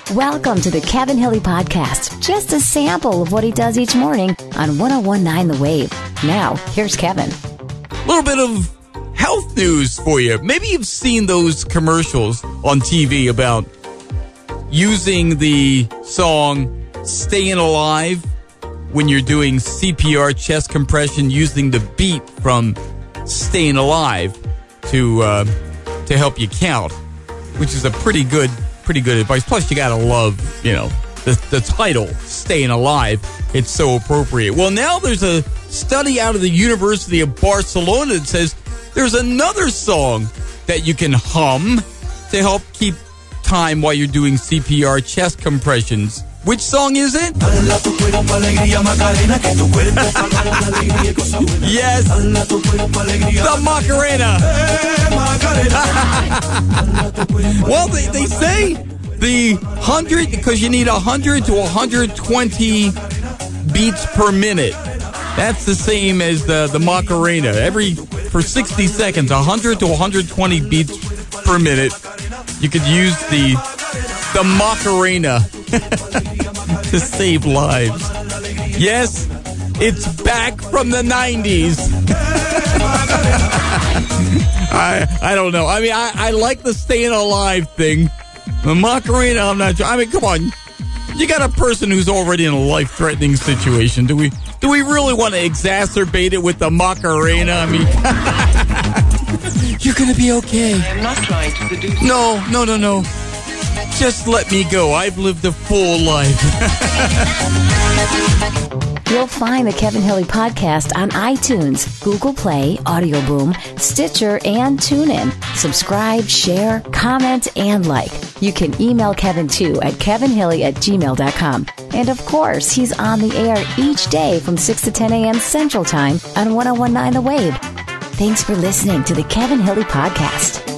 Welcome to the Kevin Hilly Podcast. Just a sample of what he does each morning on 101.9 The Wave. Now, here's Kevin. A little bit of health news for you. Maybe you've seen those commercials on TV about using the song Staying Alive when you're doing CPR chest compression, using the beat from Staying Alive to help you count, which is a pretty good advice. Plus, you gotta love, the title, Staying Alive. It's so appropriate. Well, now there's a study out of the University of Barcelona that says there's another song that you can hum to help keep time while you're doing CPR chest compressions. Which song is it? Yes, the Macarena. Well, they say the 100, because you need 100 to 120 beats per minute. That's the same as the Macarena. For 60 seconds, 100 to 120 beats per minute. You could use the Macarena to save lives. Yes, it's back from the 90s. I don't know. I mean, I like the Staying Alive thing. The Macarena, I'm not sure. I mean, come on. You got a person who's already in a life-threatening situation. Do we really want to exacerbate it with the Macarena? I mean, you're going to be okay. I am not trying to seduce you. No. Just let me go. I've lived a full life. You'll find the Kevin Hilly Podcast on iTunes, Google Play, Audio Boom, Stitcher, and TuneIn. Subscribe, share, comment, and like. You can email Kevin, too, at kevinhilly@gmail.com. And, of course, he's on the air each day from 6 to 10 a.m. Central Time on 101.9 The Wave. Thanks for listening to the Kevin Hilly Podcast.